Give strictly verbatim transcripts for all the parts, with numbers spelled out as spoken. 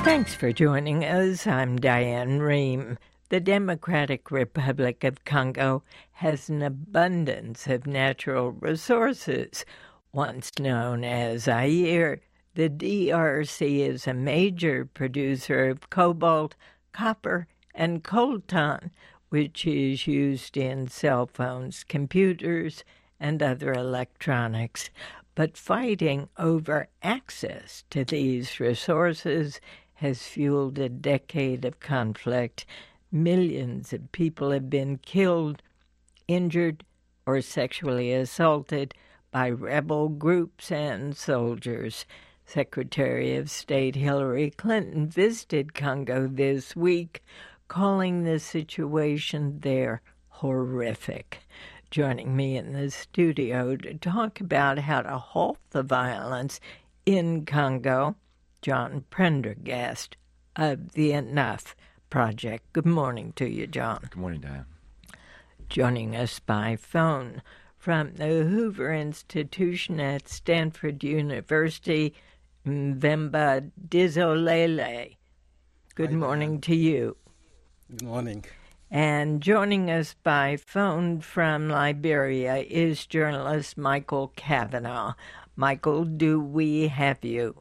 Thanks for joining us. I'm Diane Rehm. The Democratic Republic of Congo has an abundance of natural resources. Once known as Zaire, the D R C is a major producer of cobalt, copper, and coltan, which is used in cell phones, computers, and other electronics. But fighting over access to these resources has fueled a decade of conflict. Millions of people have been killed, injured, or sexually assaulted by rebel groups and soldiers. Secretary of State Hillary Clinton visited Congo this week, calling the situation there horrific. Joining me in the studio to talk about how to halt the violence in Congo, John Prendergast of the Enough Project. Good morning to you, John. Good morning, Diane. Joining us by phone from the Hoover Institution at Stanford University, Mvemba Dizolele. Good Hi, morning Diane. to you. Good morning. And joining us by phone from Liberia is journalist Michael Kavanagh. Michael, do we have you?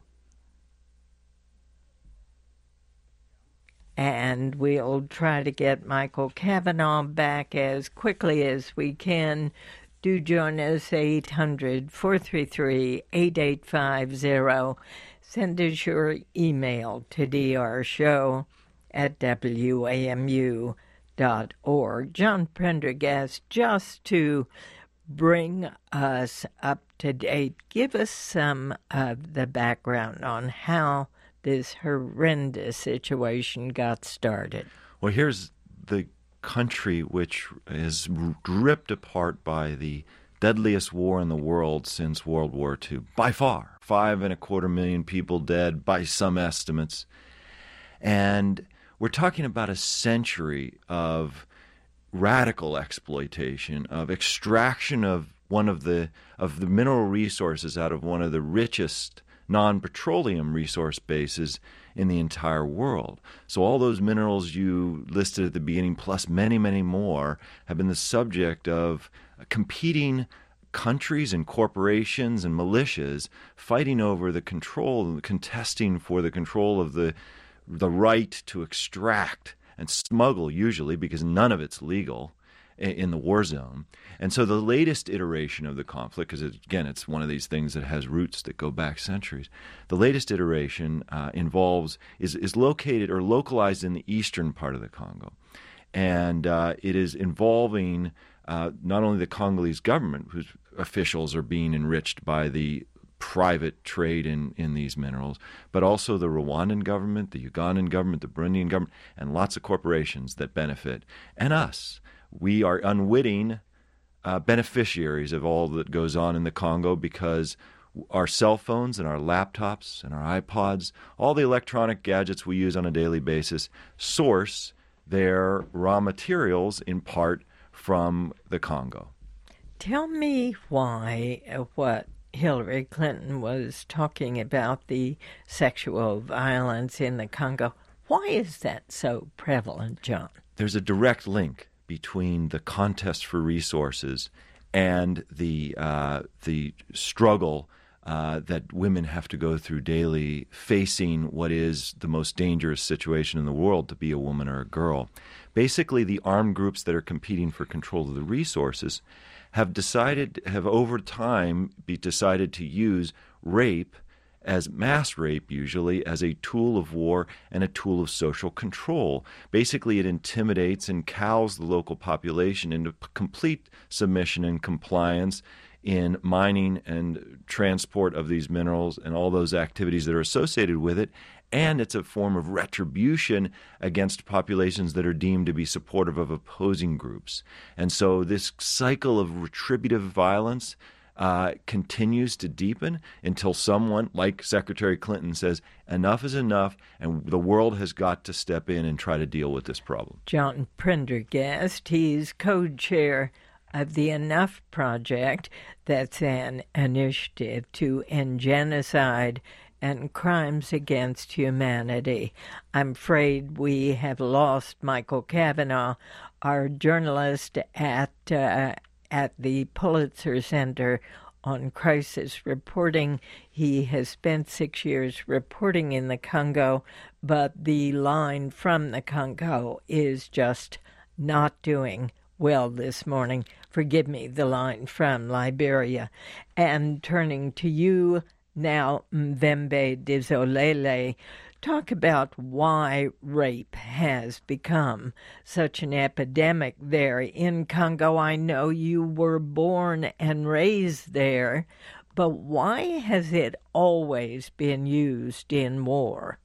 And we'll try to get Michael Kavanagh back as quickly as we can. Do join us, eight hundred, four three three, eight eight five zero. Send us your email to drshow at w a m u dot org. John Prendergast, just to bring us up to date, give us some of the background on how this horrendous situation got started. Well, here's the country which is ripped apart by the deadliest war in the world since World War Two. By far, five and a quarter million people dead by some estimates. And we're talking about a century of radical exploitation, of extraction of one of the of the mineral resources out of one of the richest non-petroleum resource bases in the entire world. So all those minerals you listed at the beginning, plus many, many more, have been the subject of competing countries and corporations and militias fighting over the control, contesting for the control of the the right to extract and smuggle, usually, because none of it's legal in the war zone. And so the latest iteration of the conflict, because again, it's one of these things that has roots that go back centuries. The latest iteration uh, involves, is, is located or localized in the eastern part of the Congo. And uh, it is involving uh, not only the Congolese government, whose officials are being enriched by the private trade in, in these minerals, but also the Rwandan government, the Ugandan government, the Burundian government, and lots of corporations that benefit, and us. We are unwitting uh, beneficiaries of all that goes on in the Congo because our cell phones and our laptops and our iPods, all the electronic gadgets we use on a daily basis, source their raw materials in part from the Congo. Tell me why uh, what Hillary Clinton was talking about, the sexual violence in the Congo. Why is that so prevalent, John? There's a direct link between the contest for resources and the uh, the struggle uh, that women have to go through daily, facing what is the most dangerous situation in the world to be a woman or a girl. Basically, the armed groups that are competing for control of the resources have decided, have over time be decided to use rape, as mass rape usually, as a tool of war and a tool of social control. Basically, it intimidates and cows the local population into p- complete submission and compliance in mining and transport of these minerals and all those activities that are associated with it. And it's a form of retribution against populations that are deemed to be supportive of opposing groups. And so this cycle of retributive violence uh, continues to deepen until someone like Secretary Clinton says, enough is enough, and the world has got to step in and try to deal with this problem. John Prendergast, he's co-chair of the Enough Project. That's an initiative to end genocide and crimes against humanity. I'm afraid we have lost Michael Kavanagh, our journalist at uh, at the Pulitzer Center on crisis reporting. He has spent six years reporting in the Congo, but the line from the Congo is just not doing well this morning. Forgive me, the line from Liberia. And turning to you now, Mvembe Dizolele, talk about why rape has become such an epidemic there in Congo. I know you were born and raised there, but why has it always been used in war?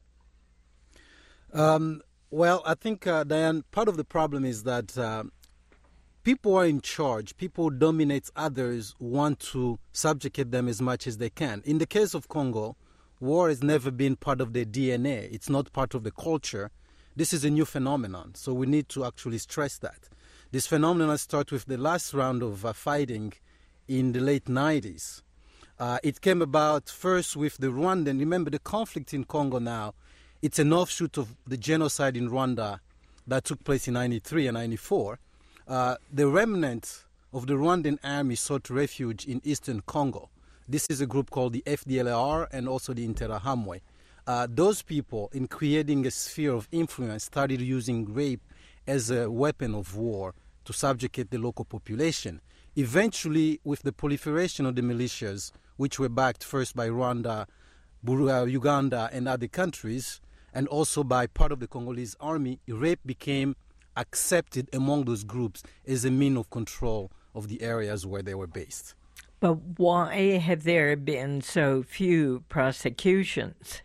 Um, well, I think, uh, Diane, part of the problem is that uh, people are in charge. People who dominate others want to subjugate them as much as they can. In the case of Congo, war has never been part of their D N A. It's not part of the culture. This is a new phenomenon, so we need to actually stress that. This phenomenon started with the last round of uh, fighting in the late nineties. Uh, it came about first with the Rwandan. Remember, the conflict in Congo now, it's an offshoot of the genocide in Rwanda that took place in ninety-three and ninety-four. Uh, the remnant of the Rwandan army sought refuge in eastern Congo. This is a group called the F D L R and also the Interahamwe. Uh, those people, in creating a sphere of influence, started using rape as a weapon of war to subjugate the local population. Eventually, with the proliferation of the militias, which were backed first by Rwanda, Uganda, and other countries, and also by part of the Congolese army, rape became accepted among those groups as a means of control of the areas where they were based. But why have there been so few prosecutions?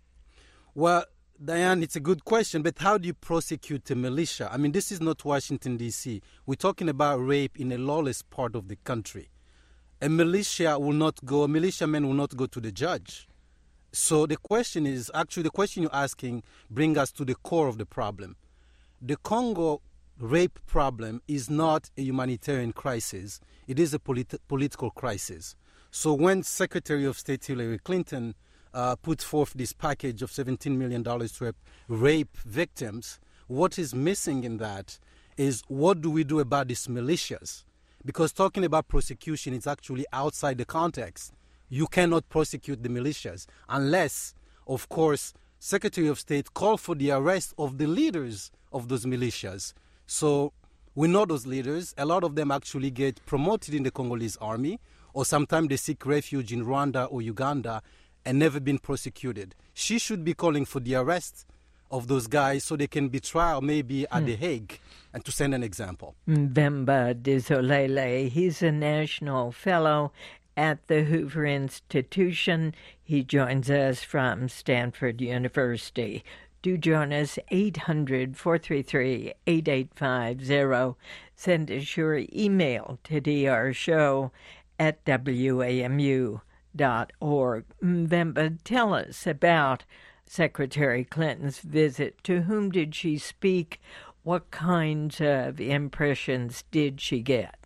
Well, Diane, it's a good question, but how do you prosecute a militia? I mean, this is not Washington, D C We're talking about rape in a lawless part of the country. A militia will not go, a militiaman will not go to the judge. So the question is, actually the question you're asking brings us to the core of the problem. The Congo rape problem is not a humanitarian crisis. It is a polit- political crisis. So when Secretary of State Hillary Clinton uh, put forth this package of seventeen million dollars to help rape victims, what is missing in that is what do we do about these militias? Because talking about prosecution is actually outside the context. You cannot prosecute the militias unless, of course, Secretary of State called for the arrest of the leaders of those militias. So we know those leaders. A lot of them actually get promoted in the Congolese army, or sometimes they seek refuge in Rwanda or Uganda and never been prosecuted. She should be calling for the arrest of those guys so they can be tried maybe at hmm. The Hague, and to send an example. Mvembe Dizolele, he's a national fellow at the Hoover Institution. He joins us from Stanford University. Do join us, eight hundred, four three three, eight eight five zero. Send us your email to drshow at w a m u dot org. Mvembe, tell us about Secretary Clinton's visit. To whom did she speak? What kinds of impressions did she get?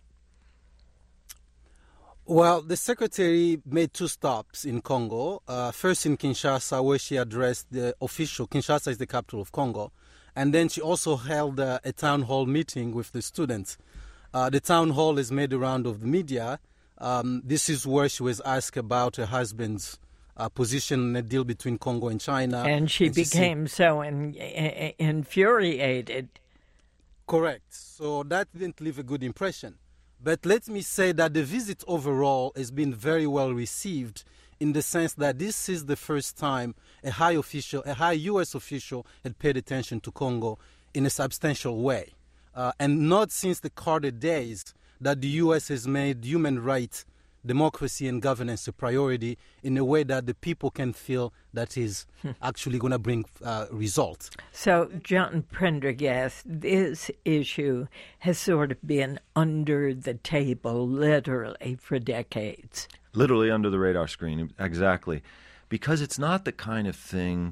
Well, the secretary made two stops in Congo. Uh, first in Kinshasa, where she addressed the official. Kinshasa is the capital of Congo. And then she also held uh, a town hall meeting with the students. Uh, the town hall has made the round of the media. Um, this is where she was asked about her husband's uh, position in a deal between Congo and China. And she and became she so in, in, infuriated. Correct. So that didn't leave a good impression. But let me say that the visit overall has been very well received, in the sense that this is the first time a high official, a high U S official had paid attention to Congo in a substantial way. Uh, and not since the Carter days that the U S has made human rights, democracy, and governance a priority in a way that the people can feel that is hmm. actually going to bring uh, results. So, John Prendergast, this issue has sort of been under the table literally for decades. Literally under the radar screen, exactly. Because it's not the kind of thing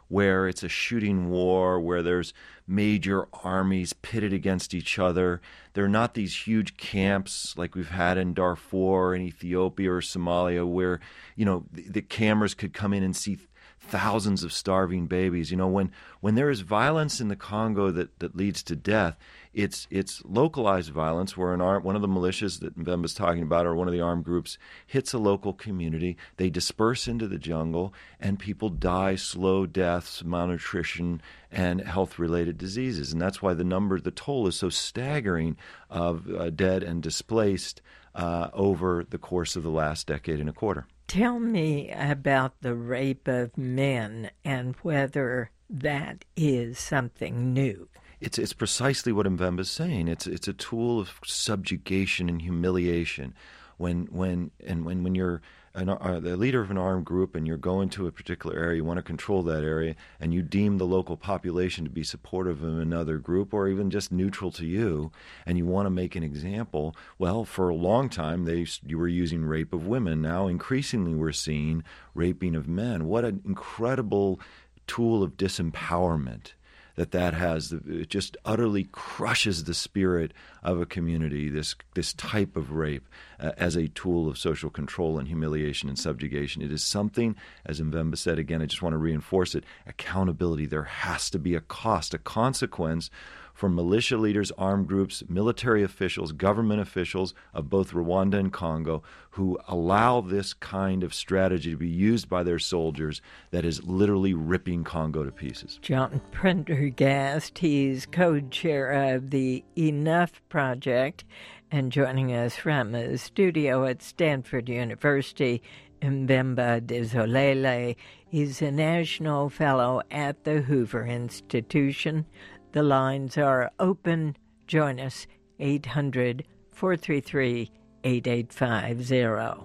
where it's a shooting war, where there's major armies pitted against each other. They're not these huge camps like we've had in Darfur and Ethiopia or Somalia where, you know, the, the cameras could come in and see thousands of starving babies. You know, when, when there is violence in the Congo that, that leads to death, it's it's localized violence where an arm, one of the militias that Mvemba's talking about or one of the armed groups hits a local community, they disperse into the jungle, and people die slow deaths, malnutrition, and health-related diseases. And that's why the number, the toll is so staggering of uh, dead and displaced uh, over the course of the last decade and a quarter. Tell me about the rape of men and whether that is something new. It's it's precisely what Mvemba's saying. It's it's a tool of subjugation and humiliation. When when and when when you're an, uh, the leader of an armed group and you're going to a particular area, you want to control that area, and you deem the local population to be supportive of another group or even just neutral to you, and you want to make an example. Well, for a long time they you were using rape of women. Now increasingly we're seeing raping of men. What an incredible tool of disempowerment that that has. It just utterly crushes the spirit of a community, this this type of rape, uh, as a tool of social control and humiliation and subjugation. It is something, as Mvemba said, again, I just want to reinforce it, accountability. There has to be a cost, a consequence for militia leaders, armed groups, military officials, government officials of both Rwanda and Congo who allow this kind of strategy to be used by their soldiers that is literally ripping Congo to pieces. John Prendergast, he's co-chair of the Enough Project, and joining us from a studio at Stanford University, Mvemba Dezolele. He's a national fellow at the Hoover Institution. The lines are open. Join us, eight hundred, four three three, eight eight five zero.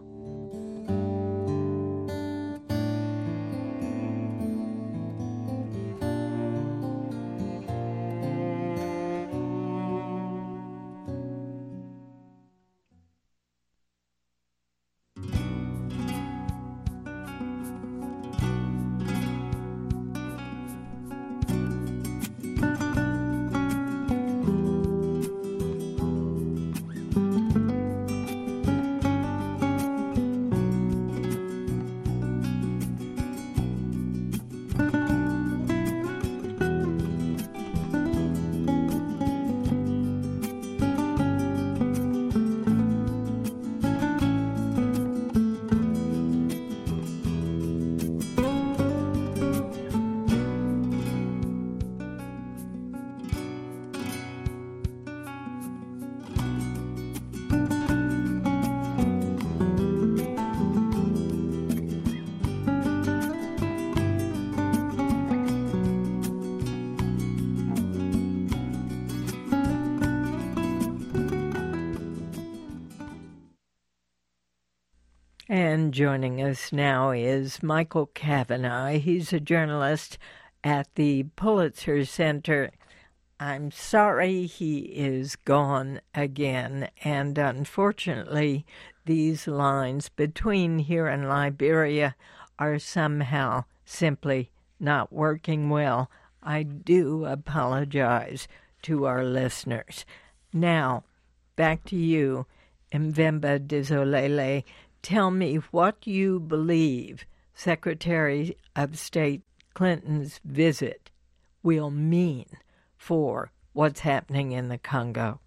And joining us now is Michael Kavanagh. He's a journalist at the Pulitzer Center. I'm sorry he is gone again, and unfortunately, these lines between here and Liberia are somehow simply not working well. I do apologize to our listeners. Now, back to you, Mvemba Dezolele. Tell me what you believe Secretary of State Clinton's visit will mean for what's happening in the Congo.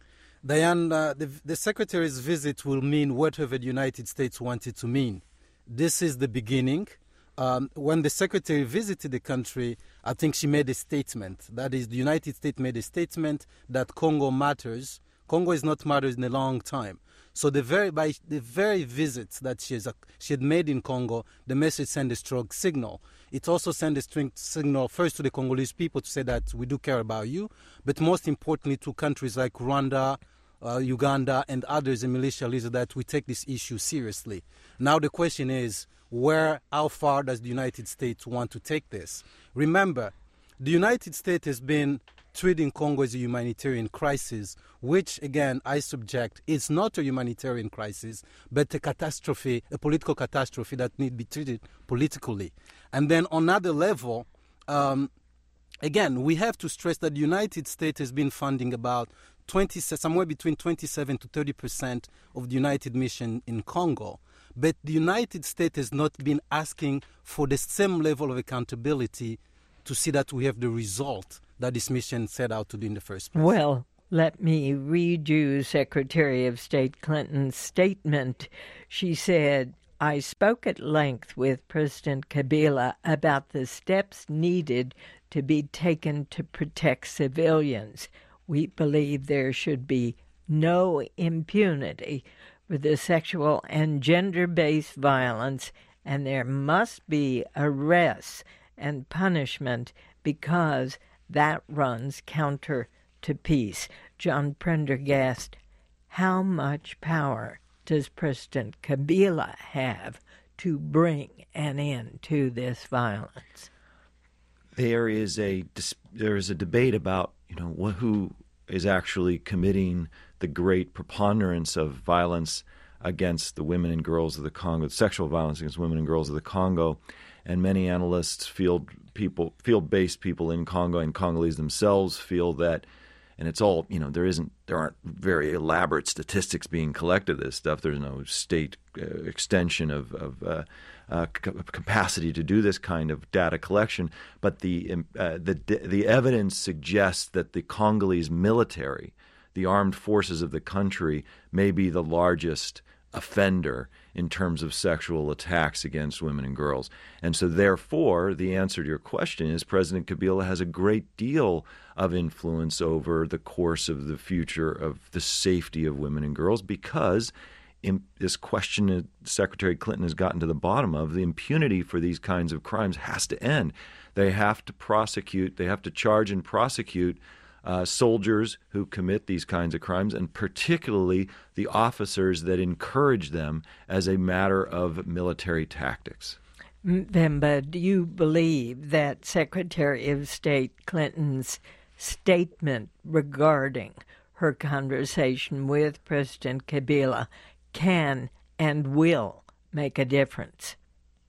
Diane, uh, the, the Secretary's visit will mean whatever the United States wanted to mean. This is the beginning. Um, when the Secretary visited the country, I think she made a statement. That is, the United States made a statement that Congo matters. Congo is not matters in a long time. So the very by the very visits that she, has, she had made in Congo, the message sent a strong signal. It also sent a strong signal first to the Congolese people to say that we do care about you, but most importantly to countries like Rwanda, uh, Uganda, and others in militia leaders that we take this issue seriously. Now the question is, where, how far does the United States want to take this? Remember, the United States has been treating Congo as a humanitarian crisis, which, again, I subject, is not a humanitarian crisis, but a catastrophe, a political catastrophe that needs to be treated politically. And then on another level, um, again, we have to stress that the United States has been funding about twenty, somewhere between twenty-seven to thirty percent of the United mission in Congo. But the United States has not been asking for the same level of accountability to see that we have the result that this mission set out to do in the first place. Well, let me read you Secretary of State Clinton's statement. She said, I spoke at length with President Kabila about the steps needed to be taken to protect civilians. We believe there should be no impunity for the sexual and gender-based violence, and there must be arrests and punishment because that runs counter to peace. John Prendergast, how much power does President Kabila have to bring an end to this violence? There is a there is a debate about you know who is actually committing the great preponderance of violence against the women and girls of the Congo, sexual violence against women and girls of the Congo, and many analysts, field people, field-based people in Congo and Congolese themselves feel that, and it's all you know. There isn't, there aren't very elaborate statistics being collected of this stuff. There's no state uh, extension of, of uh, uh, c- capacity to do this kind of data collection, but the uh, the the evidence suggests that the Congolese military, the armed forces of the country, may be the largest offender in terms of sexual attacks against women and girls. And so therefore, the answer to your question is President Kabila has a great deal of influence over the course of the future of the safety of women and girls, because in this question that Secretary Clinton has gotten to the bottom of, the impunity for these kinds of crimes has to end. They have to prosecute, they have to charge and prosecute Uh, soldiers who commit these kinds of crimes, and particularly the officers that encourage them as a matter of military tactics. Mvemba, do you believe that Secretary of State Clinton's statement regarding her conversation with President Kabila can and will make a difference?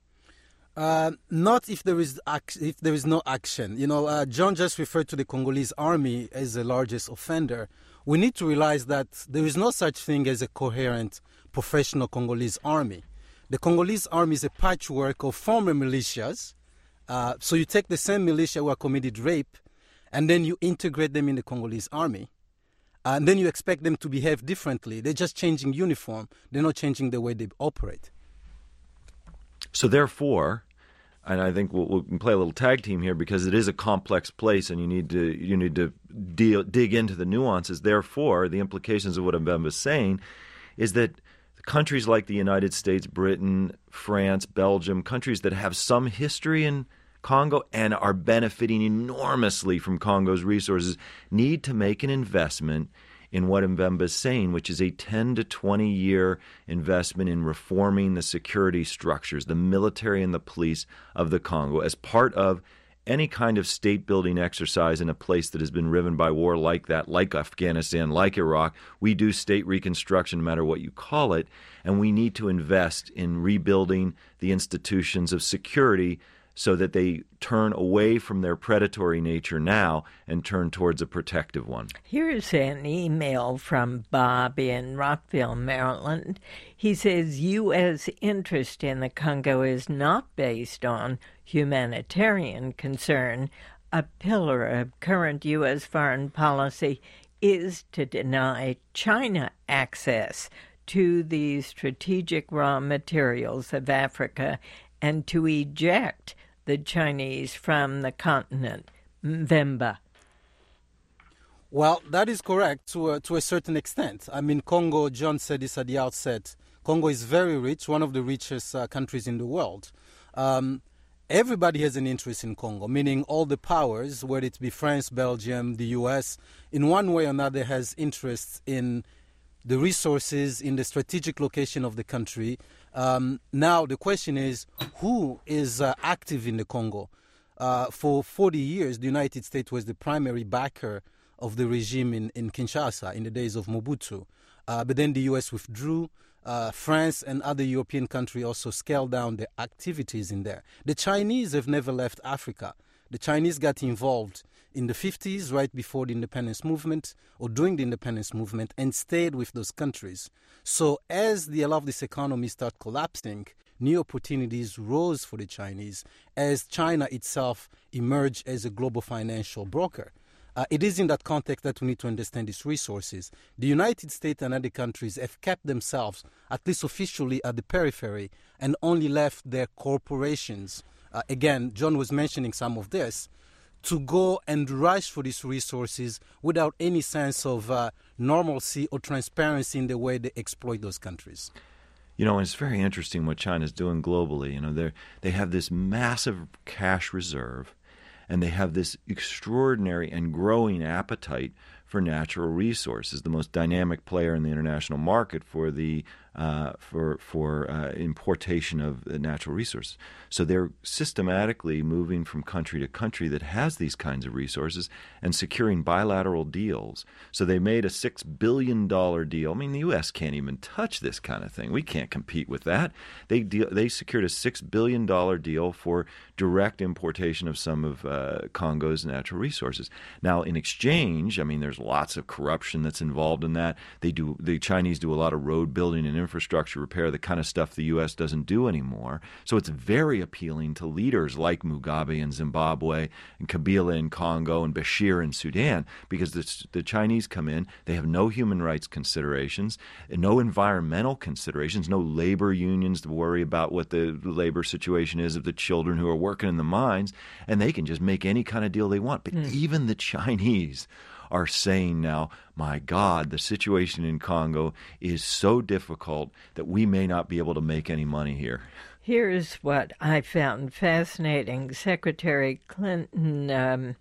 Uh, not if there is ac- if there is no action. You know, uh, John just referred to the Congolese army as the largest offender. We need to realize that there is no such thing as a coherent professional Congolese army. The Congolese army is a patchwork of former militias. Uh, so you take the same militia who have committed rape, and then you integrate them in the Congolese army. And then you expect them to behave differently. They're just changing uniform. They're not changing the way they operate. So therefore, and I think we'll, we can play a little tag team here because it is a complex place, and you need to you need to deal, dig into the nuances. Therefore, the implications of what Mvemba is saying is that countries like the United States, Britain, France, Belgium, countries that have some history in Congo and are benefiting enormously from Congo's resources need to make an investment in what Mvemba is saying, which is a ten to twenty year investment in reforming the security structures, the military and the police of the Congo, as part of any kind of state-building exercise in a place that has been riven by war like that, like Afghanistan, like Iraq. We do state reconstruction no matter what you call it, and we need to invest in rebuilding the institutions of security so that they turn away from their predatory nature now and turn towards a protective one. Here's an email from Bob in Rockville, Maryland. He says U S interest in the Congo is not based on humanitarian concern. A pillar of current U S foreign policy is to deny China access to the strategic raw materials of Africa and to eject the Chinese from the continent. Mvemba. Well, that is correct to a, to a certain extent. I mean, Congo, John said this at the outset, Congo is very rich, one of the richest uh, countries in the world. Um, everybody has an interest in Congo, meaning all the powers, whether it be France, Belgium, the U S, in one way or another has interests in the resources, in the strategic location of the country. Um, now, the question is, who is uh, active in the Congo? Uh, for forty years, the United States was the primary backer of the regime in, in Kinshasa in the days of Mobutu. Uh, but then the U S withdrew. Uh, France and other European countries also scaled down their activities in there. The Chinese have never left Africa. The Chinese got involved in the fifties, right before the independence movement, or during the independence movement, and stayed with those countries. So as the, a lot of this economy started collapsing, new opportunities rose for the Chinese as China itself emerged as a global financial broker. Uh, it is in that context that we need to understand these resources. The United States and other countries have kept themselves, at least officially, at the periphery and only left their corporations. Uh, again, John was mentioning some of this, to go and rush for these resources without any sense of uh, normalcy or transparency in the way they exploit those countries. You know, it's very interesting what China's doing globally. You know, they they have this massive cash reserve, and they have this extraordinary and growing appetite for natural resources, the most dynamic player in the international market for the uh, for for uh, importation of natural resources. So they're systematically moving from country to country that has these kinds of resources and securing bilateral deals. So they made a six billion dollars deal. I mean, the U S can't even touch this kind of thing. We can't compete with that. They deal, they secured a six billion dollars deal for direct importation of some of uh, Congo's natural resources. Now, in exchange, I mean, there's lots of corruption that's involved in that. They do the Chinese do a lot of road building and infrastructure repair, the kind of stuff the U S doesn't do anymore. So it's very appealing to leaders like Mugabe in Zimbabwe and Kabila in Congo and Bashir in Sudan, because the, the Chinese come in, they have no human rights considerations, no environmental considerations, no labor unions to worry about what the labor situation is of the children who are working in the mines, and they can just make any kind of deal they want. But mm. even the Chinese are saying now, my God, the situation in Congo is so difficult that we may not be able to make any money here. Here's what I found fascinating. Secretary Clinton um,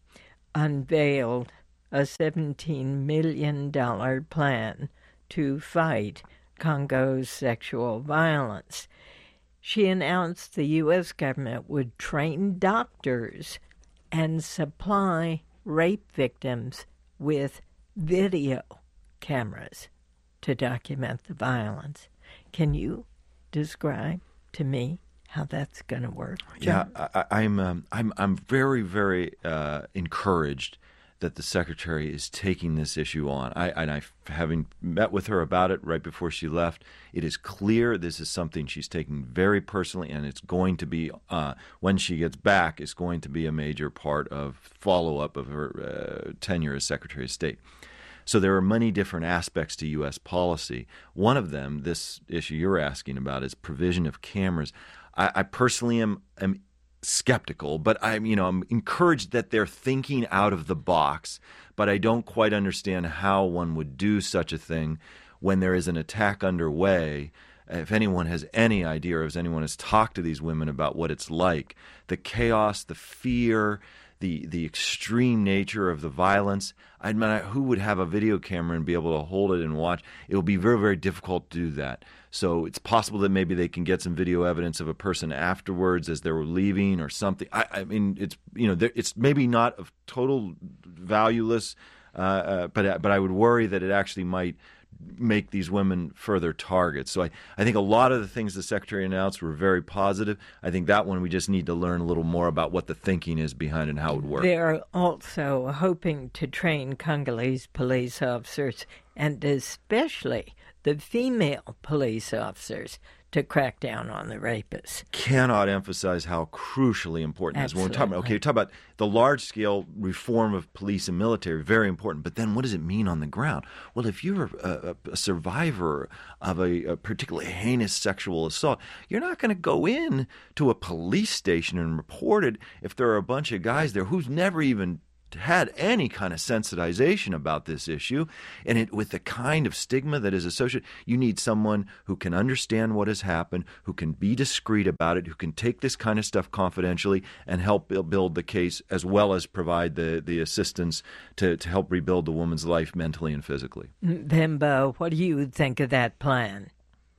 unveiled a seventeen million dollars plan to fight Congo's sexual violence. She announced the U S government would train doctors and supply rape victims with video cameras to document the violence. Can you describe to me how that's going to work, John? Yeah, I, I'm um, I'm I'm very very uh, encouraged that the secretary is taking this issue on. I and I, having met with her about it right before she left, it is clear this is something she's taking very personally, and it's going to be uh, when she gets back. It's going to be a major part of follow up of her uh, tenure as Secretary of State. So there are many different aspects to U S policy. One of them, this issue you're asking about, is provision of cameras. I, I personally am, am skeptical, but I'm, you know, I'm encouraged that they're thinking out of the box, but I don't quite understand how one would do such a thing when there is an attack underway. If anyone has any idea, or if anyone has talked to these women about what it's like, the chaos, the fear, the the extreme nature of the violence. I mean, who would have a video camera and be able to hold it and watch? It will be very, very difficult to do that. So it's possible that maybe they can get some video evidence of a person afterwards as they were leaving or something. I, I mean, it's you know, it's maybe not of total valueless, uh, uh, but but I would worry that it actually might make these women further targets. So I, I think a lot of the things the Secretary announced were very positive. I think that one we just need to learn a little more about what the thinking is behind it and how it would work. They're also hoping to train Congolese police officers, and especially the female police officers, to crack down on the rapists. Cannot emphasize how crucially important this is. When we're talking about, okay, we talk about the large-scale reform of police and military, very important, but then what does it mean on the ground? Well, if you're a, a, a survivor of a, a particularly heinous sexual assault, you're not going to go in to a police station and report it if there are a bunch of guys there who's never even had any kind of sensitization about this issue, and it with the kind of stigma that is associated. You need someone who can understand what has happened, who can be discreet about it, who can take this kind of stuff confidentially and help build the case, as well as provide the, the assistance to, to help rebuild the woman's life mentally and physically. Bembo, what do you think of that plan?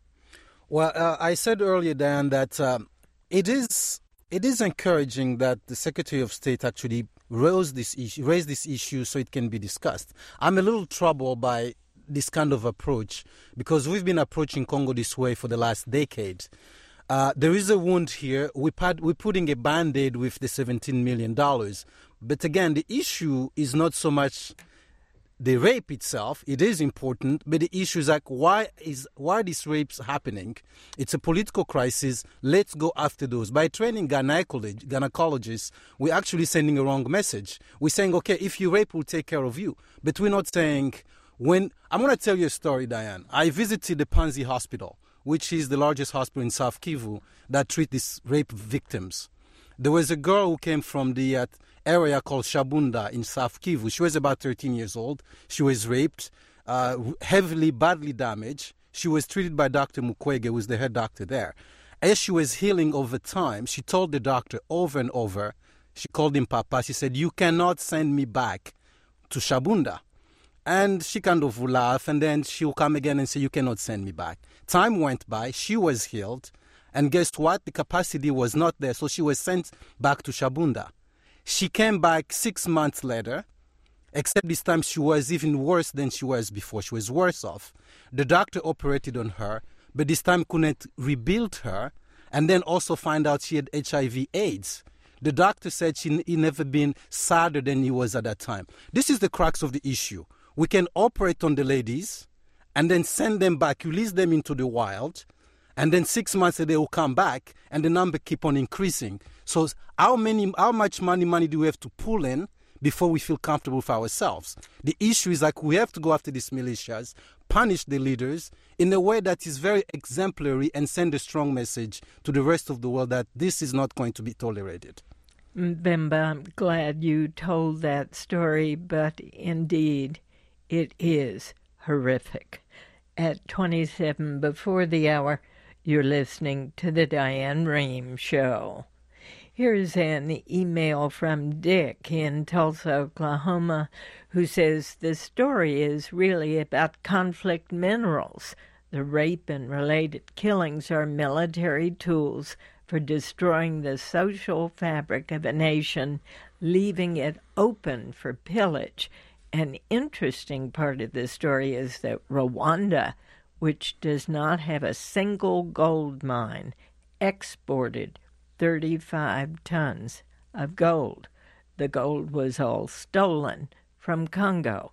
Well, uh, I said earlier, Dan, that um, it is it is encouraging that the Secretary of State actually raised this issue, raised this issue so it can be discussed. I'm a little troubled by this kind of approach because we've been approaching Congo this way for the last decade. Uh, there is a wound here. We put, we're putting a Band-Aid with the seventeen million dollars. But again, the issue is not so much the rape itself. It is important, but the issue is like, why is why are these rapes happening? It's a political crisis. Let's go after those. By training gynecologists, gynecologists, we're actually sending a wrong message. We're saying, okay, if you rape, we'll take care of you. But we're not saying, when... I'm going to tell you a story, Diane. I visited the Panzi Hospital, which is the largest hospital in South Kivu that treats these rape victims. There was a girl who came from the uh, area called Shabunda in South Kivu. She was about thirteen years old. She was raped, uh, heavily, badly damaged. She was treated by Doctor Mukwege, who was the head doctor there. As she was healing over time, she told the doctor over and over, she called him Papa, she said, you cannot send me back to Shabunda. And she kind of would laugh, and then she will come again and say, you cannot send me back. Time went by, she was healed, and guess what? The capacity was not there, so she was sent back to Shabunda. She came back six months later, except this time she was even worse than she was before. She was worse off. The doctor operated on her, but this time couldn't rebuild her, and then also find out she had H I V AIDS. The doctor said she he never been sadder than he was at that time. This is the crux of the issue. We can operate on the ladies and then send them back, release them into the wild, and then six months later they will come back, and the number keep on increasing. So how many, how much money, money do we have to pull in before we feel comfortable with ourselves? The issue is like we have to go after these militias, punish the leaders in a way that is very exemplary, and send a strong message to the rest of the world that this is not going to be tolerated. Mbemba, I'm glad you told that story, but indeed it is horrific. At twenty-seven before the hour, you're listening to the Diane Rehm Show. Here's an email from Dick in Tulsa, Oklahoma, who says the story is really about conflict minerals. The rape and related killings are military tools for destroying the social fabric of a nation, leaving it open for pillage. An interesting part of the story is that Rwanda, which does not have a single gold mine, exported thirty-five tons of gold. The gold was all stolen from Congo.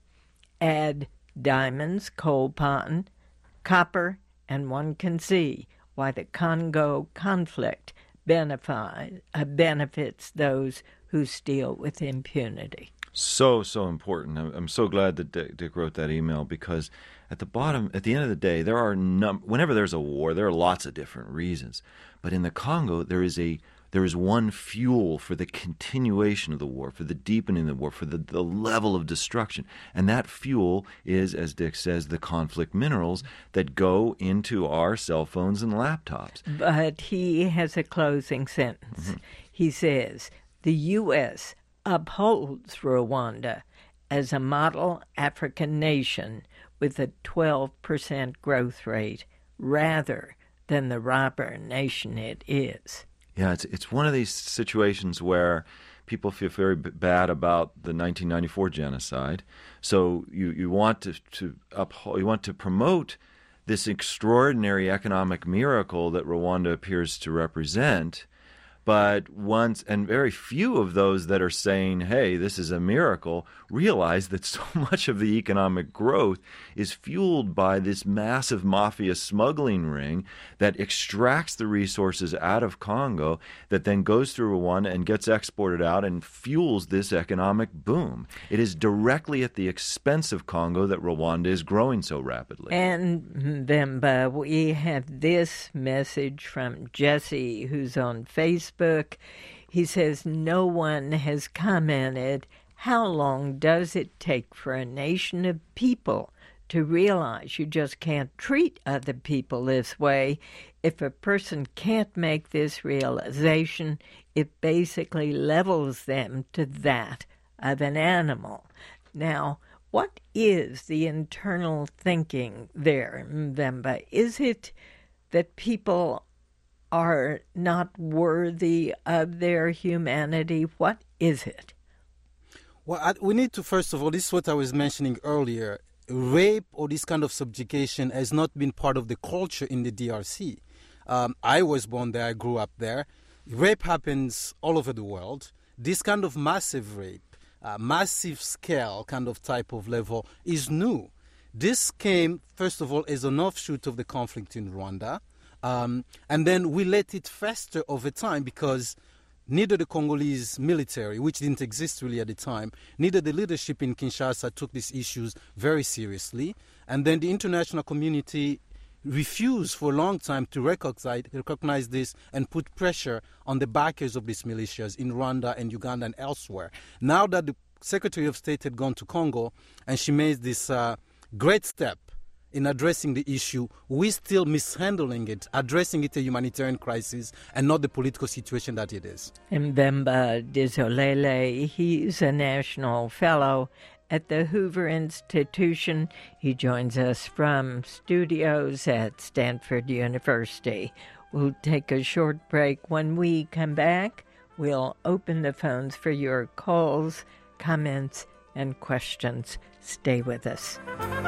Add diamonds, coltan, copper, and one can see why the Congo conflict benefit, uh, benefits those who steal with impunity. So, so important. I'm so glad that Dick, Dick wrote that email, because at the bottom, at the end of the day, there are num- whenever there's a war, there are lots of different reasons. But in the Congo, there is a there is one fuel for the continuation of the war, for the deepening of the war, for the, the level of destruction. And that fuel is, as Dick says, the conflict minerals that go into our cell phones and laptops. But he has a closing sentence. Mm-hmm. He says, the U S upholds Rwanda as a model African nation with a twelve percent growth rate rather than the robber nation it is. Yeah, it's it's one of these situations where people feel very b- bad about the nineteen ninety-four genocide. So you, you want to, to uphold, you want to promote this extraordinary economic miracle that Rwanda appears to represent. But once, and very few of those that are saying, hey, this is a miracle, realize that so much of the economic growth is fueled by this massive mafia smuggling ring that extracts the resources out of Congo, that then goes through Rwanda and gets exported out and fuels this economic boom. It is directly at the expense of Congo that Rwanda is growing so rapidly. And Mbemba, we have this message from Jesse, who's on Facebook. Book. He says, no one has commented, how long does it take for a nation of people to realize you just can't treat other people this way? If a person can't make this realization, it basically levels them to that of an animal. Now, what is the internal thinking there, Mbemba? Is it that people are not worthy of their humanity? What is it? Well, I, we need to, first of all, this is what I was mentioning earlier. Rape or this kind of subjugation has not been part of the culture in the D R C. Um, I was born there. I grew up there. Rape happens all over the world. This kind of massive rape, uh, massive scale kind of type of level is new. This came, first of all, as an offshoot of the conflict in Rwanda. Um, and then we let it fester over time because neither the Congolese military, which didn't exist really at the time, neither the leadership in Kinshasa took these issues very seriously. And then the international community refused for a long time to recognize, recognize this and put pressure on the backers of these militias in Rwanda and Uganda and elsewhere. Now that the Secretary of State had gone to Congo and she made this uh, great step in addressing the issue, we're still mishandling it, addressing it a humanitarian crisis and not the political situation that it is. Mbemba Dizolele, he's a national fellow at the Hoover Institution. He joins us from studios at Stanford University. We'll take a short break. When we come back, we'll open the phones for your calls, comments, and questions. Stay with us.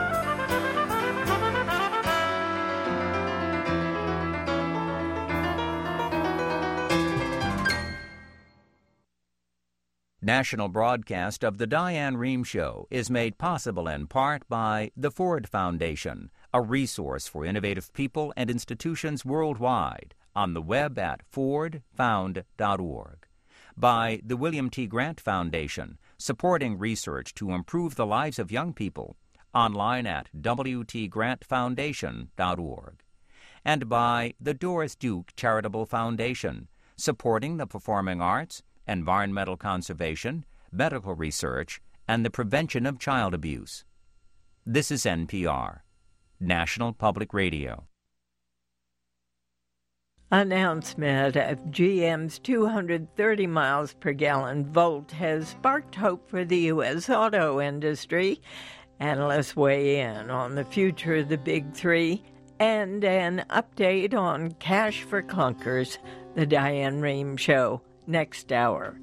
National broadcast of The Diane Rehm Show is made possible in part by the Ford Foundation, a resource for innovative people and institutions worldwide, on the web at ford found dot org. By the William T. Grant Foundation, supporting research to improve the lives of young people, online at w t grant foundation dot org. And by the Doris Duke Charitable Foundation, supporting the performing arts, environmental conservation, medical research, and the prevention of child abuse. This is N P R, National Public Radio. Announcement of G M's two hundred thirty miles per gallon Volt has sparked hope for the U S auto industry. Analysts weigh in on the future of the Big Three and an update on cash for clunkers. The Diane Rehm Show, next hour.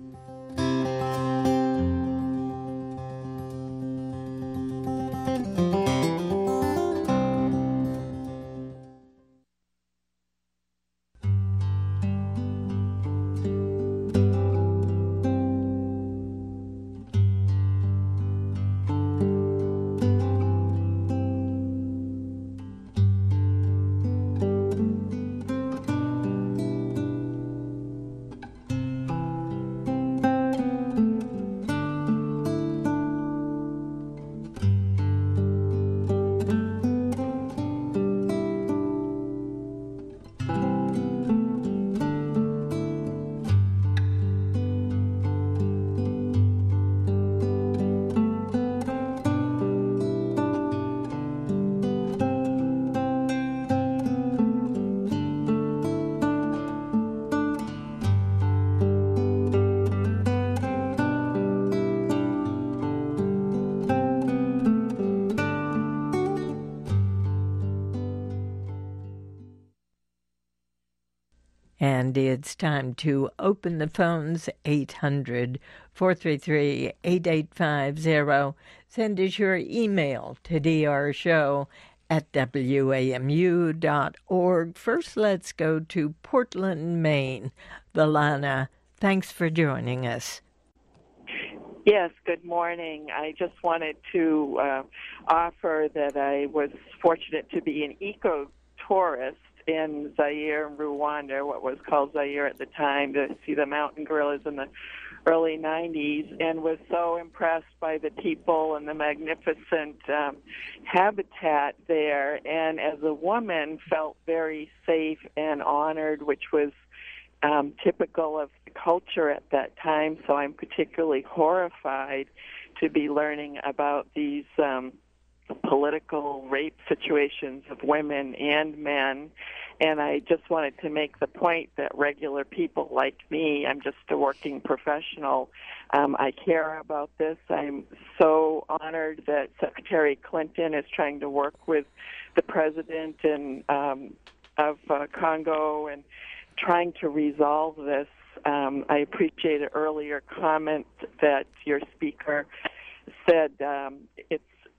And it's time to open the phones, eight hundred, four three three, eight eight five zero. Send us your email to d r show at w a m u dot org. First, let's go to Portland, Maine. Valana, thanks for joining us. Yes, good morning. I just wanted to uh, offer that I was fortunate to be an eco-tourist in Zaire and Rwanda, what was called Zaire at the time, to see the mountain gorillas in the early nineties, and was so impressed by the people and the magnificent um, habitat there, and as a woman felt very safe and honored, which was um, typical of the culture at that time. So I'm particularly horrified to be learning about these um, political rape situations of women and men. And I just wanted to make the point that regular people like me, I'm just a working professional, um, I care about this. I'm so honored that Secretary Clinton is trying to work with the president and um, of uh, Congo and trying to resolve this. Um, I appreciate an earlier comment that your speaker said um, it's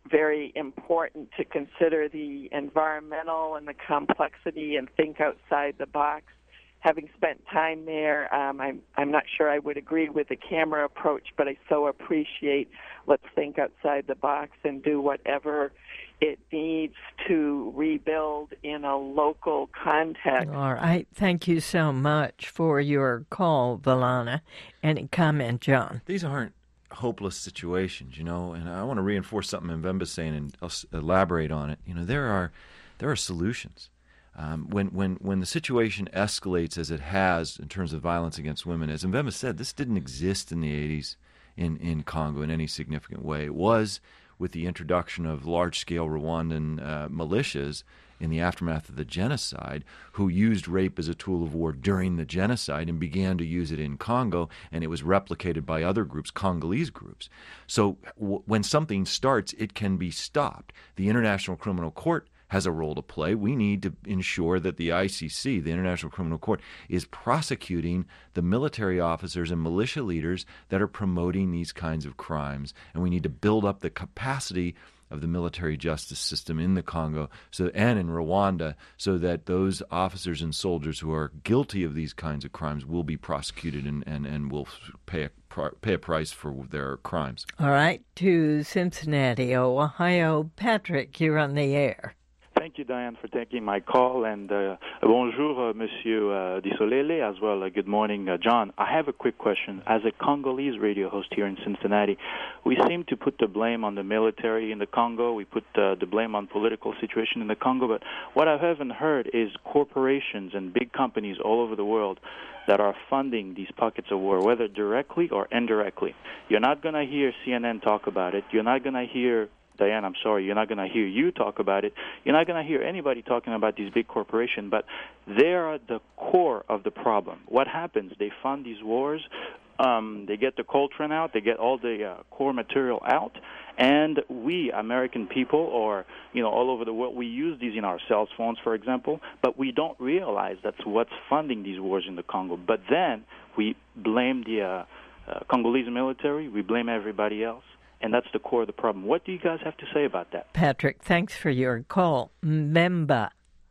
very important to consider the environmental and the complexity and think outside the box. Having spent time there, um, I'm, I'm not sure I would agree with the camera approach, but I so appreciate let's think outside the box and do whatever it needs to rebuild in a local context. All right. Thank you so much for your call, Valana. Any comment, John? These aren't hopeless situations, you know, and I want to reinforce something Mvemba's saying and I'll elaborate on it. You know, there are there are solutions. Um, when, when, when the situation escalates as it has in terms of violence against women, as Mvemba said, this didn't exist in the eighties in, in Congo in any significant way. It was with the introduction of large-scale Rwandan uh, militias in the aftermath of the genocide, who used rape as a tool of war during the genocide and began to use it in Congo, and it was replicated by other groups, Congolese groups. So w- when something starts, it can be stopped. The International Criminal Court has a role to play. We need to ensure that the I C C, the International Criminal Court, is prosecuting the military officers and militia leaders that are promoting these kinds of crimes. And we need to build up the capacity of the military justice system in the Congo so and in Rwanda so that those officers and soldiers who are guilty of these kinds of crimes will be prosecuted and, and, and will pay a, pay a price for their crimes. All right, to Cincinnati, Ohio. Patrick, you're on the air. Thank you, Diane, for taking my call, and uh, bonjour, uh, Monsieur uh, Disolele, as well. Uh, good morning, uh, John. I have a quick question. As a Congolese radio host here in Cincinnati, we seem to put the blame on the military in the Congo. We put uh, the blame on political situation in the Congo, but what I haven't heard is corporations and big companies all over the world that are funding these pockets of war, whether directly or indirectly. You're not going to hear C N N talk about it. You're not going to hear Diane, I'm sorry, you're not going to hear you talk about it. You're not going to hear anybody talking about these big corporations, but they are at the core of the problem. What happens? They fund these wars. Um, they get the Coltrane out. They get all the uh, core material out. And we, American people, or, you know, all over the world, we use these in our cell phones, for example, but we don't realize that's what's funding these wars in the Congo. But then we blame the uh, uh, Congolese military. We blame everybody else. And that's the core of the problem. What do you guys have to say about that? Patrick, thanks for your call. Mbemba.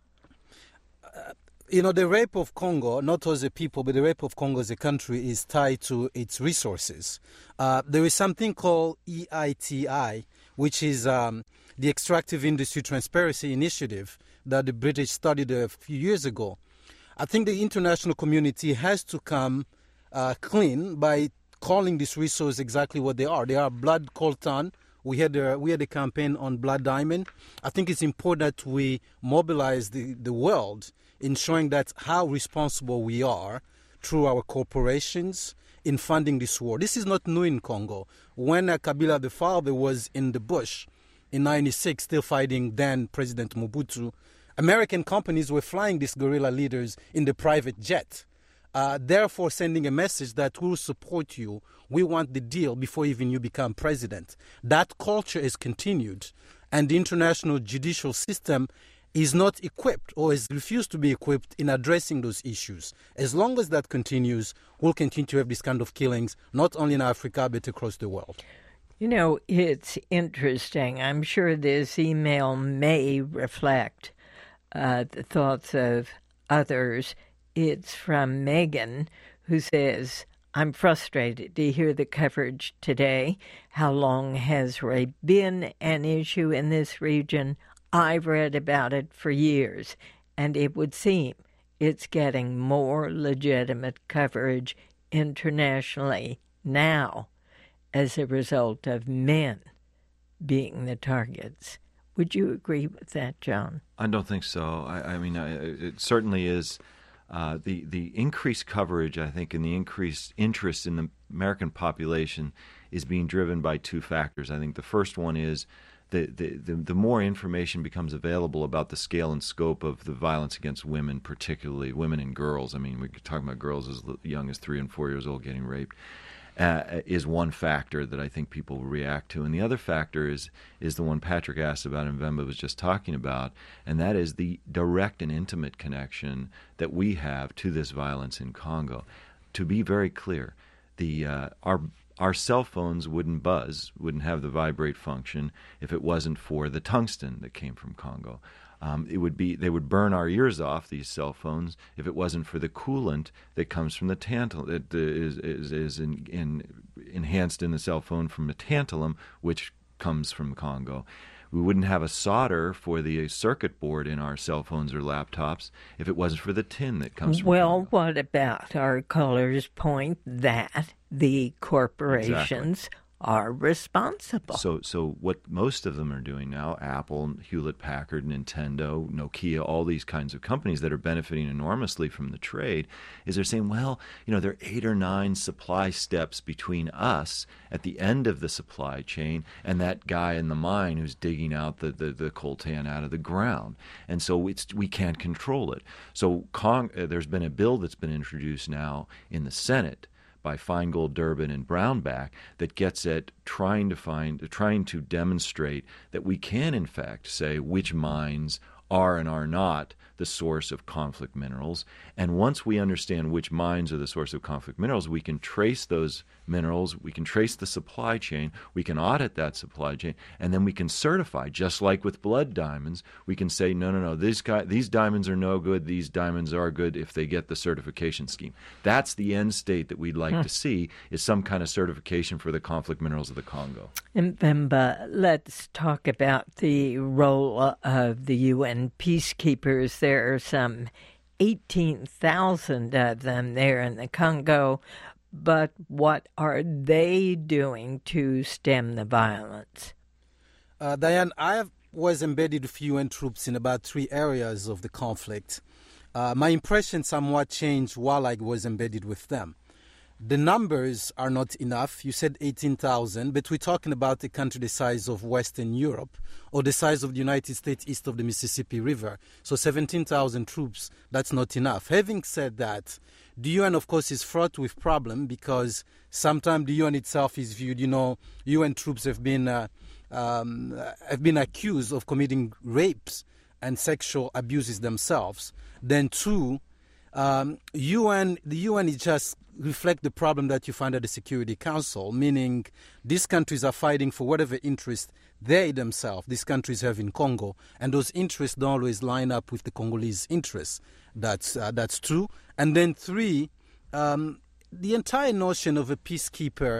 Uh, you know, the rape of Congo, not as a people, but the rape of Congo as a country is tied to its resources. Uh, there is something called E I T I, which is um, the Extractive Industry Transparency Initiative that the British started a few years ago. I think the international community has to come uh, clean by calling these resources exactly what they are. They are blood coltan. We had a, we had a campaign on blood diamond. I think it's important that we mobilize the, the world in showing that how responsible we are through our corporations in funding this war. This is not new in Congo. When uh, Kabila the father was in the bush in ninety-six, still fighting then President Mobutu, American companies were flying these guerrilla leaders in the private jet. Uh, therefore sending a message that we'll support you. We want the deal before even you become president. That culture is continued, and the international judicial system is not equipped or has refused to be equipped in addressing those issues. As long as that continues, we'll continue to have this kind of killings, not only in Africa, but across the world. You know, it's interesting. I'm sure this email may reflect uh, the thoughts of others. It's from Megan, who says, I'm frustrated to hear the coverage today. How long has rape been an issue in this region? I've read about it for years, and it would seem it's getting more legitimate coverage internationally now as a result of men being the targets. Would you agree with that, John? I don't think so. I, I mean, I, it certainly is. Uh, the, the increased coverage, I think, and the increased interest in the American population is being driven by two factors. I think the first one is the, the, the, the more information becomes available about the scale and scope of the violence against women, particularly women and girls. I mean, we're talking about girls as young as three and four years old getting raped. Uh, is one factor that I think people react to. And the other factor is is the one Patrick asked about and Mvemba was just talking about, and that is the direct and intimate connection that we have to this violence in Congo. To be very clear, the uh, our our cell phones wouldn't buzz, wouldn't have the vibrate function if it wasn't for the tungsten that came from Congo. Um, it would be they would burn our ears off, these cell phones, if it wasn't for the coolant that comes from the tantalum, that is, is, is in, in, enhanced in the cell phone from the tantalum, which comes from Congo. We wouldn't have a solder for the circuit board in our cell phones or laptops if it wasn't for the tin that comes from Well, Congo. what about our caller's point that the corporations Exactly. are responsible? So, so what most of them are doing now, Apple, Hewlett-Packard, Nintendo, Nokia, all these kinds of companies that are benefiting enormously from the trade, is they're saying, well, you know, there are eight or nine supply steps between us at the end of the supply chain and that guy in the mine who's digging out the, the, the coltan out of the ground. And so it's we can't control it. So Cong- uh, there's been a bill that's been introduced now in the Senate by Feingold, Durbin, and Brownback that gets at trying to find, trying to demonstrate that we can, in fact, say which mines are and are not the source of conflict minerals. And once we understand which mines are the source of conflict minerals, we can trace those minerals, we can trace the supply chain, we can audit that supply chain, and then we can certify, just like with blood diamonds, we can say, no, no, no, these, guy, these diamonds are no good, these diamonds are good if they get the certification scheme. That's the end state that we'd like hmm. to see, is some kind of certification for the conflict minerals of the Congo. And Vemba, let's talk about the role of the U N peacekeepers. There are some eighteen thousand of them there in the Congo, but what are they doing to stem the violence? Uh, Diane, I have, was embedded with U N troops in about three areas of the conflict. Uh, my impression somewhat changed while I was embedded with them. The numbers are not enough. You said eighteen thousand, but we're talking about a country the size of Western Europe or the size of the United States east of the Mississippi River. So seventeen thousand troops, that's not enough. Having said that, the U N, of course, is fraught with problem because sometimes the U N itself is viewed, you know, U N troops have been, uh, um, have been accused of committing rapes and sexual abuses themselves. Then two, um, U N, the U N is just reflect the problem that you find at the Security Council, meaning these countries are fighting for whatever interest they themselves, these countries have in Congo, and those interests don't always line up with the Congolese interests. That's, uh, that's true. And then three, um, the entire notion of a peacekeeper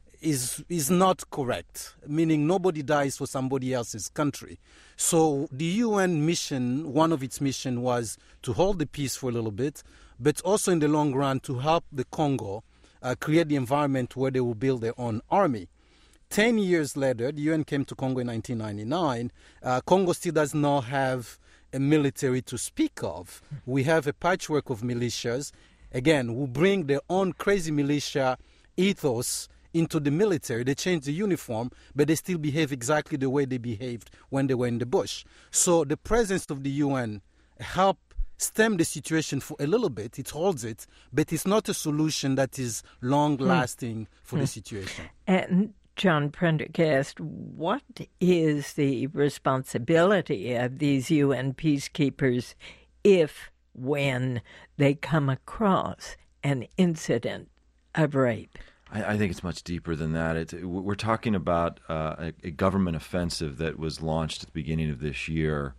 is is not correct, meaning nobody dies for somebody else's country. So the U N mission, one of its mission was to hold the peace for a little bit, but also in the long run to help the Congo uh, create the environment where they will build their own army. Ten years later, the U N came to Congo in nineteen ninety-nine. Uh, Congo still does not have a military to speak of. We have a patchwork of militias, again, who bring their own crazy militia ethos into the military. They change the uniform, but they still behave exactly the way they behaved when they were in the bush. So the presence of the U N helped stem the situation for a little bit. It holds it, but it's not a solution that is long-lasting mm. for mm. the situation. And John Prendergast, what is the responsibility of these U N peacekeepers if, when they come across an incident of rape? I, I think it's much deeper than that. It's, we're talking about uh, a, a government offensive that was launched at the beginning of this year,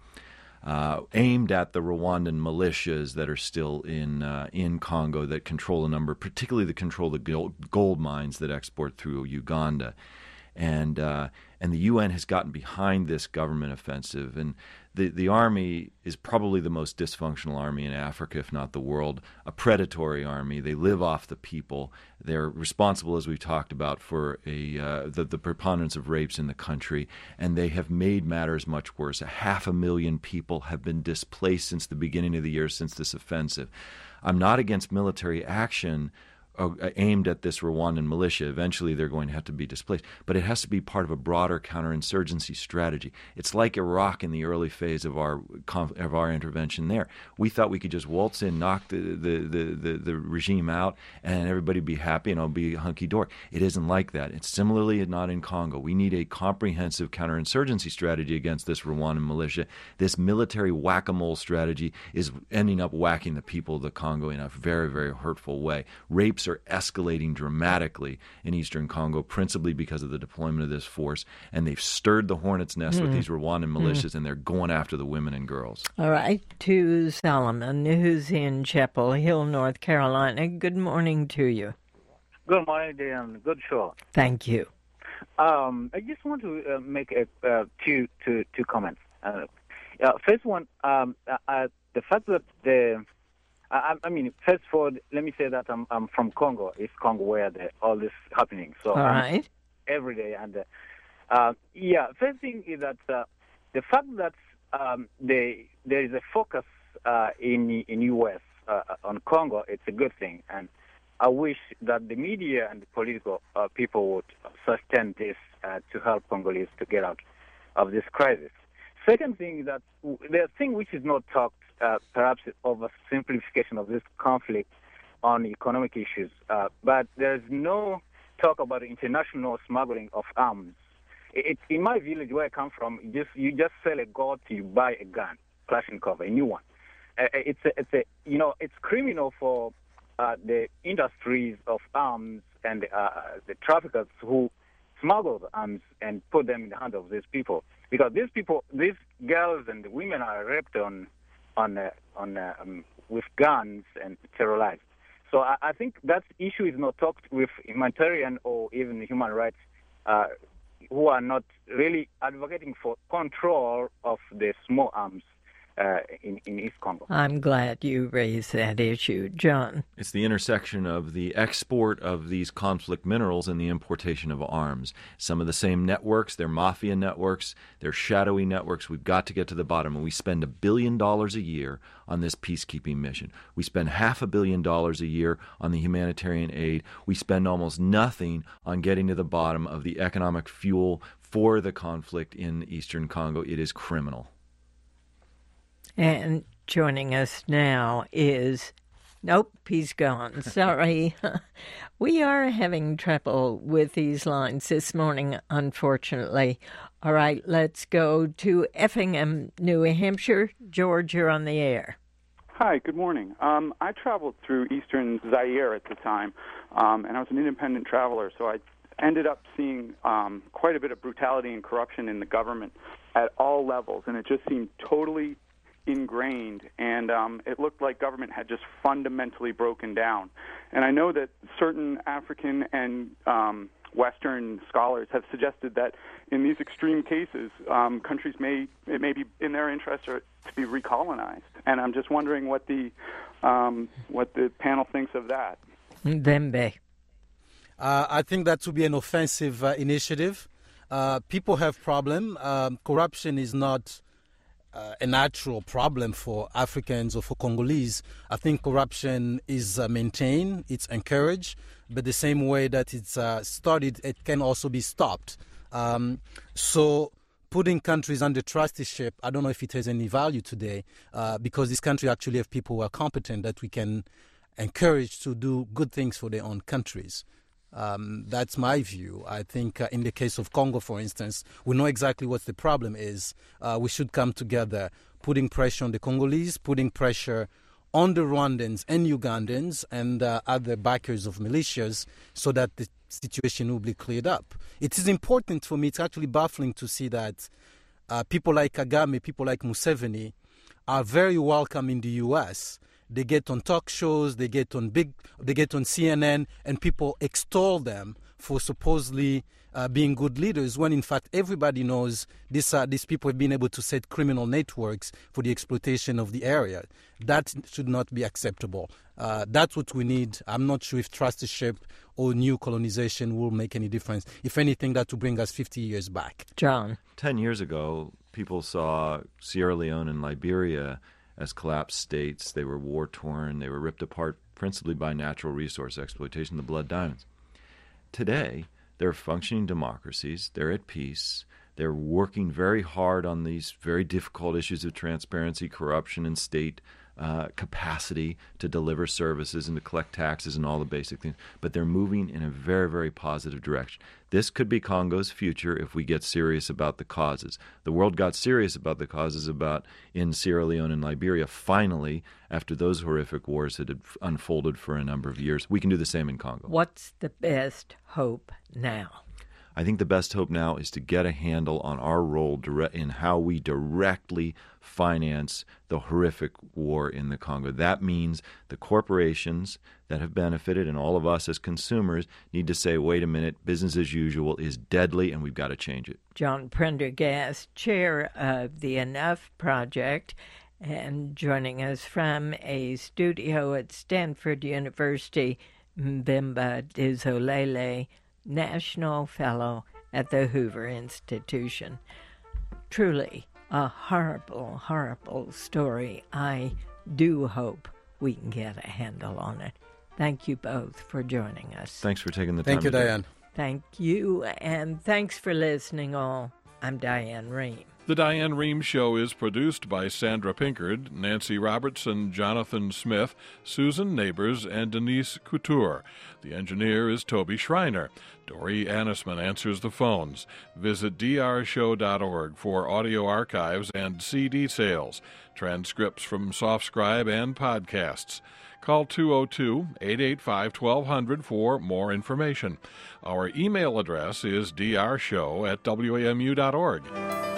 uh, aimed at the Rwandan militias that are still in uh, in Congo that control a number, particularly that control the gold, gold mines that export through Uganda. And uh, and the U N has gotten behind this government offensive. And the, the army is probably the most dysfunctional army in Africa, if not the world, a predatory army. They live off the people. They're responsible, as we've talked about, for a uh, the, the preponderance of rapes in the country, and they have made matters much worse. A half a million people have been displaced since the beginning of the year, since this offensive. I'm not against military action aimed at this Rwandan militia. Eventually they're going to have to be displaced. But it has to be part of a broader counterinsurgency strategy. It's like Iraq in the early phase of our of our intervention there. We thought we could just waltz in, knock the, the, the, the, the regime out, and everybody be happy and it'll be hunky-dory. It isn't like that. It's similarly not in Congo. We need a comprehensive counterinsurgency strategy against this Rwandan militia. This military whack-a-mole strategy is ending up whacking the people of the Congo in a very, very hurtful way. Rapes rapes are escalating dramatically in eastern Congo, principally because of the deployment of this force. And they've stirred the hornet's nest mm. with these Rwandan militias, mm. and they're going after the women and girls. All right, to Solomon, who's in Chapel Hill, North Carolina. Good morning to you. Good morning, Dan. Good show. Thank you. Um, I just want to uh, make a, uh, two, two, two comments. Uh, uh, first one, um, uh, the fact that the, I, I mean, first of all, let me say that I'm, I'm from Congo. It's Congo where the, all this is happening. So all right. Every day. And uh, uh, yeah, first thing is that uh, the fact that um, they, there is a focus uh, in in U S uh, on Congo, it's a good thing. And I wish that the media and the political uh, people would sustain this uh, to help Congolese to get out of this crisis. Second thing is that the thing which is not talked, uh, perhaps oversimplification of this conflict on economic issues, uh, but there's no talk about international smuggling of arms. It, in my village where I come from, you just, you just sell a goat, you buy a gun, Kalashnikov, a new one. Uh, it's a, it's a, you know, it's criminal for Uh, the industries of arms and uh, the traffickers who smuggle the arms and put them in the hands of these people, because these people, these girls and women are raped on, on, uh, on uh, um, with guns and terrorized. So I, I think that issue is not talked with humanitarian or even human rights, uh, who are not really advocating for control of the small arms. Uh, in, in East Congo. I'm glad you raised that issue, John. It's the intersection of the export of these conflict minerals and the importation of arms. Some of the same networks, they're mafia networks, they're shadowy networks. We've got to get to the bottom, and we spend a billion dollars a year on this peacekeeping mission. We spend half a billion dollars a year on the humanitarian aid. We spend almost nothing on getting to the bottom of the economic fuel for the conflict in eastern Congo. It is criminal. And joining us now is, nope, he's gone. Sorry. We are having trouble with these lines this morning, unfortunately. All right, let's go to Effingham, New Hampshire. George, you're on the air. Hi, good morning. Um, I traveled through eastern Zaire at the time, um, and I was an independent traveler, so I ended up seeing um, quite a bit of brutality and corruption in the government at all levels, and it just seemed totally ingrained, and um, it looked like government had just fundamentally broken down. And I know that certain African and um, Western scholars have suggested that in these extreme cases, um, countries may, it may be in their interest or to be recolonized. And I'm just wondering what the um, what the panel thinks of that. Dembe. Uh, I think that would be an offensive uh, initiative. Uh, people have problem. Um, corruption is not Uh, a natural problem for Africans or for Congolese. I think corruption is uh, maintained, it's encouraged, but the same way that it's uh, started, it can also be stopped. Um, so putting countries under trusteeship, I don't know if it has any value today, uh, because this country actually have people who are competent that we can encourage to do good things for their own countries. Um, that's my view. I think uh, in the case of Congo, for instance, we know exactly what the problem is. Uh, we should come together, putting pressure on the Congolese, putting pressure on the Rwandans and Ugandans and uh, other backers of militias so that the situation will be cleared up. It is important for me, it's actually baffling to see that uh, people like Kagame, people like Museveni are very welcome in the U S. They get on talk shows, they get on big, they get on C N N, and people extol them for supposedly uh, being good leaders, when in fact everybody knows this, uh, these people have been able to set criminal networks for the exploitation of the area. That should not be acceptable. Uh, that's what we need. I'm not sure if trusteeship or new colonization will make any difference. If anything, that will bring us fifty years back. John. Ten years ago, people saw Sierra Leone and Liberia as collapsed states. They were war-torn. They were ripped apart principally by natural resource exploitation, the blood diamonds. Today, they're functioning democracies. They're at peace. They're working very hard on these very difficult issues of transparency, corruption, and state uh, capacity to deliver services and to collect taxes and all the basic things. But they're moving in a very, very positive direction. This could be Congo's future if we get serious about the causes. The world got serious about the causes about in Sierra Leone and Liberia finally after those horrific wars that had unfolded for a number of years. We can do the same in Congo. What's the best hope now? I think the best hope now is to get a handle on our role dire- in how we directly finance the horrific war in the Congo. That means the corporations that have benefited and all of us as consumers need to say, wait a minute, business as usual is deadly and we've got to change it. John Prendergast, chair of the Enough Project, and joining us from a studio at Stanford University, Mbemba Dizolele, National Fellow at the Hoover Institution. Truly a horrible, horrible story. I do hope we can get a handle on it. Thank you both for joining us. Thanks for taking the time. Thank you, Diane. Thank you, and thanks for listening all. I'm Diane Rehm. The Diane Rehm Show is produced by Sandra Pinkard, Nancy Robertson, Jonathan Smith, Susan Neighbors, and Denise Couture. The engineer is Toby Schreiner. Dory Annisman answers the phones. Visit d r show dot org for audio archives and C D sales, transcripts from SoftScribe and podcasts. Call two oh two, eight eight five, twelve hundred for more information. Our email address is d r show at w a m u dot org.